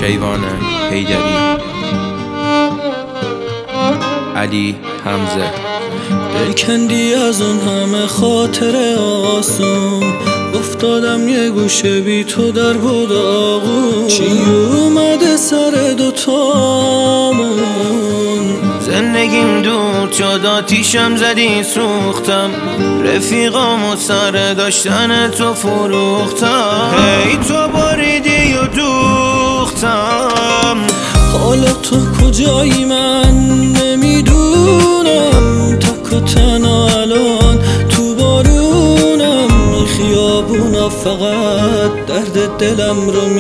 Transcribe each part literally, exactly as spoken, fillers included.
کیوان حیدری، علی حمزه. دل کندی از اون همه خاطر آسون، افتادم یه گوشه بی تو در بود آغون. چی اومده سر دوتامون؟ زندگیم دود شد، آتیشم زدی سوختم، رفیقامو سر داشتن تو فروختم. هی تو باریدی و دوختم، حالا تو کجایی من نمیدونم، تک و تنها الان تو بارونم. خیابونا فقط درد دلم رو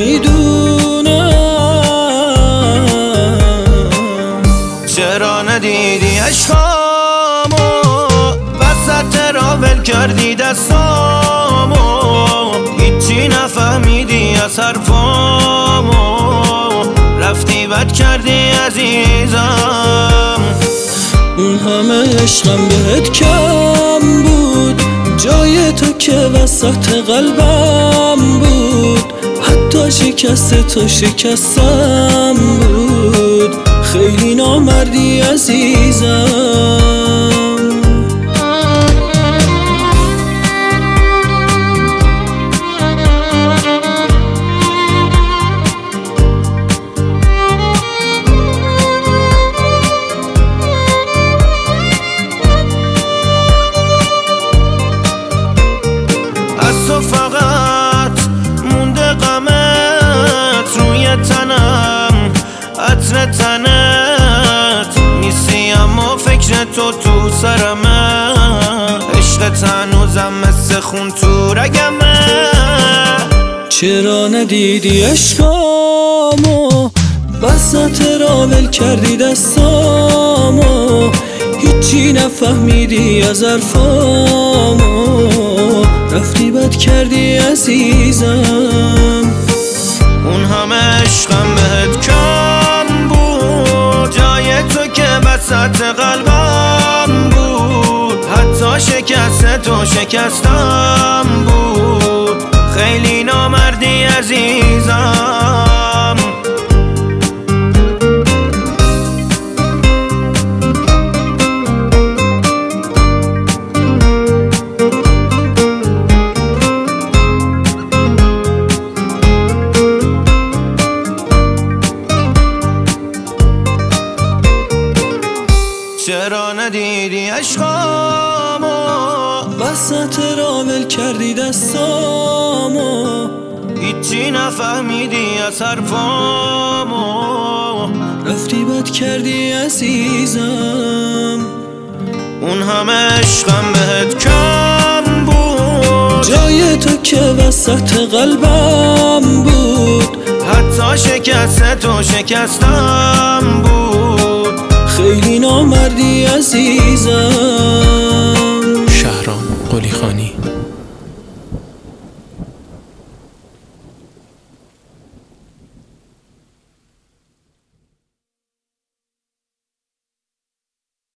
میدونم. چرا ندیدی عشقامو، وسط راول کردی دستامو، هیچی نفهمیدی از حرفامو، رفتی بد کردی عزیزم. اون همه عشقم بهت کم بود، جای تو که وسط قلبم بود. حتی شکست تو شکستم بود، خیلی نامردی عزیزم. تو فقط مونده غمت روی تنم، عطر تنت نیستی اما فکر تو تو سرمه. عشقت هنوزم مثل خون تو رگمه. چرا ندیدی عشقامو، وسط راول کردی دستامو، هیچی نفهمیدی از حرفامو، رفتی بد کردی عزیزم. اون همه عشقم بهت کم بود، جای تو که وسط قلبم بود. حتی شکست تو شکستم بود، خیلی نامردی عزیزم. چرا ندیدی عشقامو، وسط راول کردی دستامو، هیچی نفهمیدی از حرفامو، رفتی بد کردی عزیزم. اون همه عشقم بهت کم بود، جای تو که وسط قلبم بود. حتی شکست تو شکستم بود، خیلی نامردی عزیزم. شهرام قلی خانی.